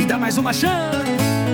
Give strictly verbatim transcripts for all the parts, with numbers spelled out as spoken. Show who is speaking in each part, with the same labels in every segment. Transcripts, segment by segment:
Speaker 1: dá mais uma chance.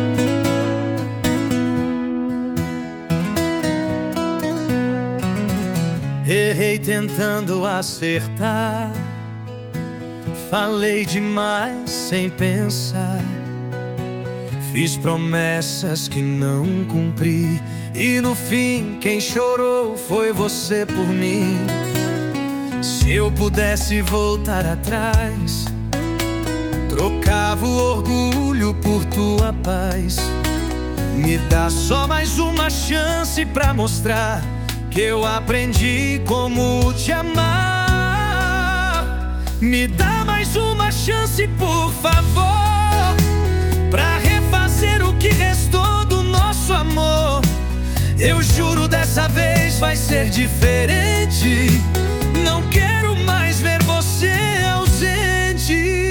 Speaker 1: Errei tentando acertar, falei demais sem pensar, fiz promessas que não cumpri, e no fim quem chorou foi você por mim. Se eu pudesse voltar atrás, trocava o orgulho por tua paz. Me dá só mais uma chance pra mostrar que eu aprendi como te amar. Me dá mais uma chance, por favor, pra refazer o que restou do nosso amor. Eu juro, dessa vez vai ser diferente. Não quero mais ver você ausente.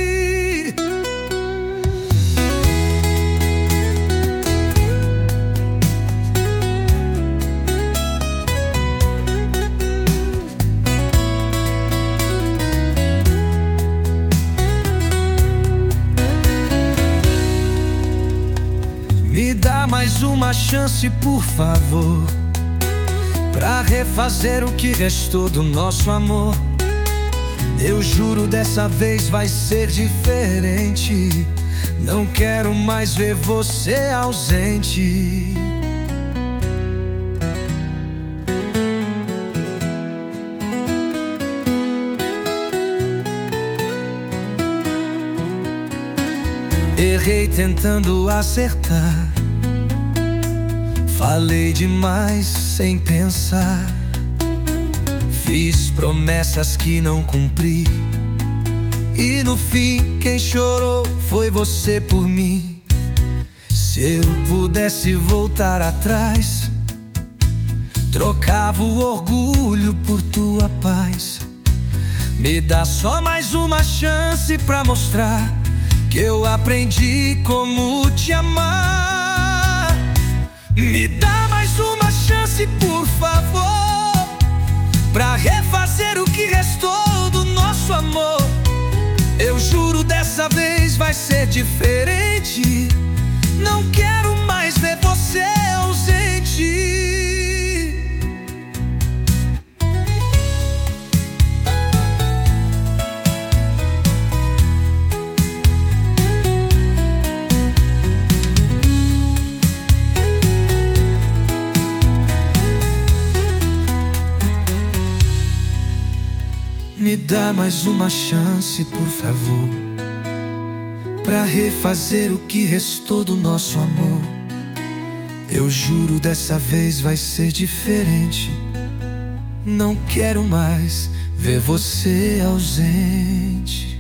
Speaker 1: Me dá mais uma chance, por favor, pra refazer o que restou do nosso amor. Eu juro, dessa vez vai ser diferente. Não quero mais ver você ausente. Errei tentando acertar, falei demais sem pensar, fiz promessas que não cumpri, e no fim quem chorou foi você por mim. Se eu pudesse voltar atrás, trocava o orgulho por tua paz. Me dá só mais uma chance pra mostrar que eu aprendi como te amar. Me dá mais uma chance, por favor, pra refazer o que restou do nosso amor. Eu juro, dessa vez vai ser diferente. Não quero mais ver você ausente. Me dá mais uma chance, por favor, pra refazer o que restou do nosso amor. Eu juro, dessa vez vai ser diferente. Não quero mais ver você ausente.